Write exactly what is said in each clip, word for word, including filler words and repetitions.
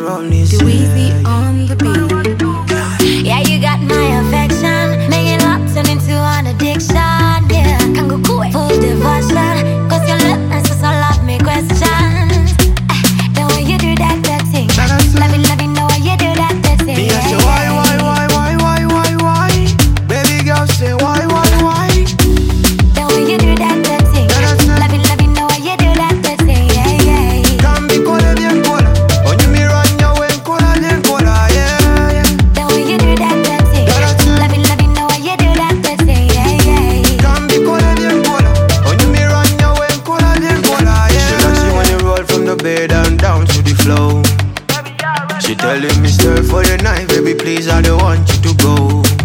only Too say. easy on the beat. Yeah, you got my affection, making love turn into an addiction. Yeah, can go quick, full devotion, cause your love and so love me questions. Eh, the way you do that, that thing. Love it, love it, know why you do that, that thing. Me, I say, why, why, why, why, why, why, why? Baby girl say, why, why, why? The way you do that, that thing. Love it, love it, know why you do that, that thing. Yeah, yeah. Cambi cola bien cola, ogni mi ragna wen cola bien cola, yeah, yeah. The way you do that, that thing. Love it, love it, know why you do that, that thing. Yeah, yeah. Cambi cola bien cola, ogni mi ragna wen cola bien cola, yeah. She likes it when you roll from the bed and down to the floor. She telling me stir for the night, baby please I don't want you to go.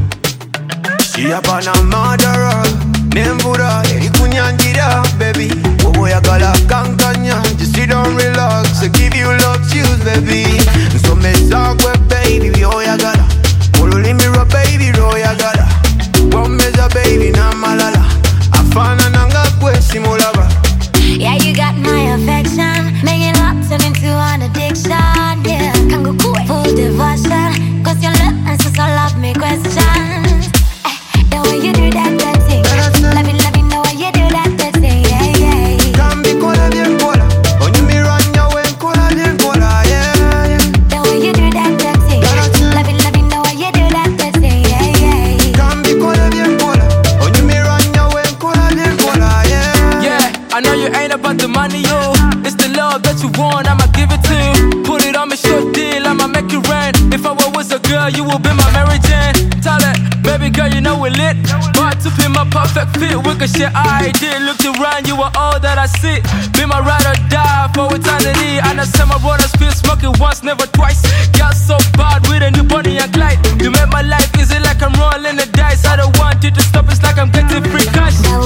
She up on a murderer, name Buddha, eri kunyangira, baby. Bobo ya gala kankanya, just sit down relax, I give you love chills, baby. So me sagwe, baby, yo ya gala. Mululi mira, baby, ro ya gala. Wameza, baby, na malala. Afana nanga kwe simulaba. Yeah, you got my affection, making love turn into an addiction. Yeah, can go quick, full devotion, cause your love and so love me questions. Eh, the way you do that, that thing. Love it, love it, know why you do that, that thing. Yeah, yeah. Cambi cola bien cola, ogni mi ragna wen cola bien cola, yeah, yeah. The way you do that, that thing. Love it, love it, know why you do that, that thing. Yeah, yeah. Cambi cola bien cola, ogni mi ragna wen cola bien cola, yeah. Yeah, I know you ain't about the money, yo. It's the love that you want, I'ma give it to you. Put it on me, short deal, I'ma make it rain. If I was a girl, you will be my Mary Jane. Tell it, baby girl, you know we lit. But to be my perfect fit, we can share I did. Looked around, you were all that I see. Be my ride or die for eternity. And I said my brothers feel smoking once, never twice. Got so bad with a new Bonnie and Clyde. You made my life easy like I'm rolling the dice. I don't want you to stop, it's like I'm getting free cash. The